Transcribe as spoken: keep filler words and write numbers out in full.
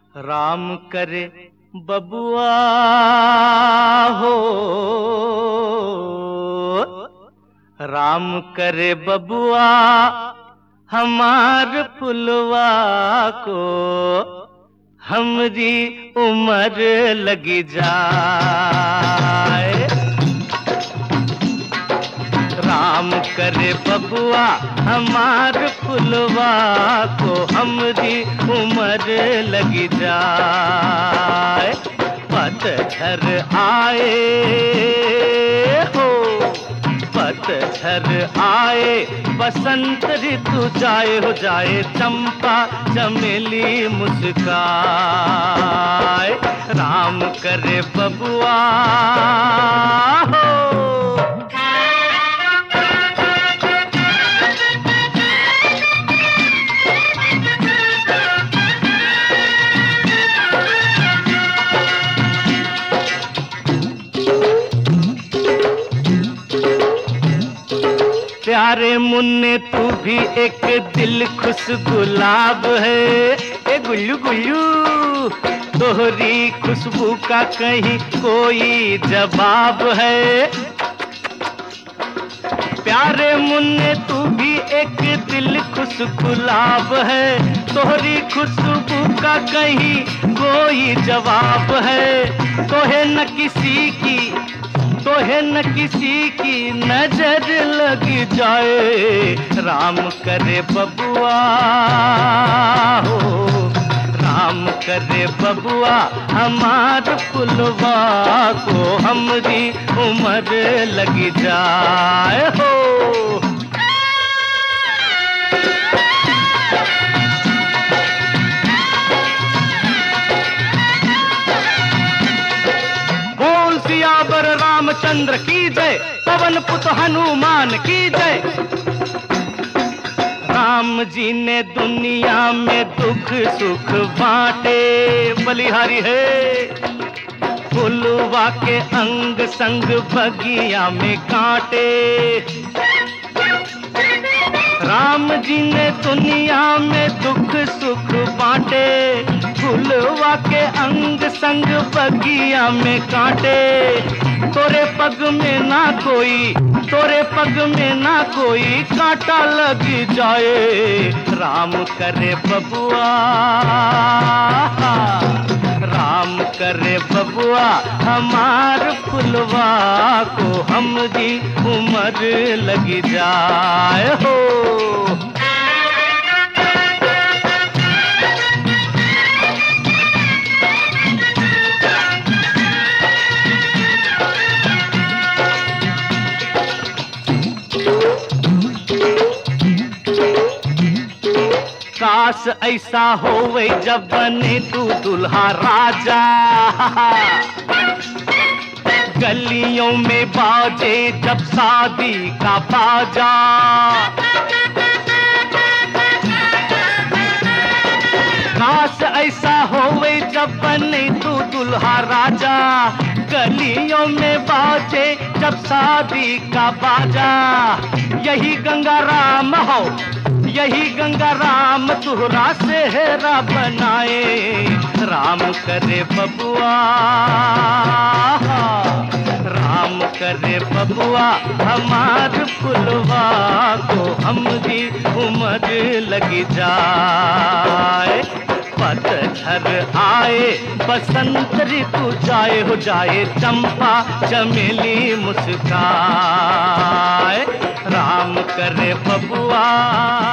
राम करे बबुआ हो, राम करे बबुआ हमार फुलवा को, हमरी उम्र लगी जाए। राम करे बबुआ हमार फुलवा को, हमरी उम्र लगी जाए। पतझर आए हो, पतझर आए, बसंत ऋतु जाए हो जाए, चंपा चमेली मुस्काए। राम करे बबुआ हो। प्यारे मुन्ने तू भी एक दिल खुश गुलाब है। ए गुल्लू गुल्लू तोहरी खुशबू का कहीं कोई जवाब है। प्यारे मुन्ने तू भी एक दिल खुश गुलाब है, तोहरी खुशबू का कहीं कोई जवाब है। तोहे न किसी की तोहे न किसी की नजर लग जाए। राम करे बबुआ हो, राम करे बबुआ हमार फुलवा को, हमरी उम्र लग जाए हो। सियावर रामचंद्र की जय, पवन पुत हनुमान की जय। राम जी ने दुनिया में दुख सुख बांटे, बलिहारी है। फुलवा के अंग संग बगिया में कांटे। राम जी ने दुनिया में दुख सुख बांटे, फुलवा के अंग संग बगिया में कांटे। तोरे पग में ना कोई तोरे पग में ना कोई कांटा लग जाए। राम करे बबुआ, राम करे बबुआ हमार फुलवा को, हमरी उम्र लग जाए हो। काश ऐसा होवे जब बने तू दुल्हा राजा, गलियों में बाजे जब शादी का बाजा। काश ऐसा होवे जब बने तू दुल्हा राजा, गलियों में बाजे जब शादी का बाजा। यही गंगा राम हो, यही गंगा राम तुहरा सेहरा बनाए। राम करे बबुआ, राम करे बबुआ हमार फुलवा को, हमरी उम्र लग जाए। पतझर आए, बसंत ऋतु जाए हो जाए, चंपा चमेली मुस्काए। राम करे बबुआ।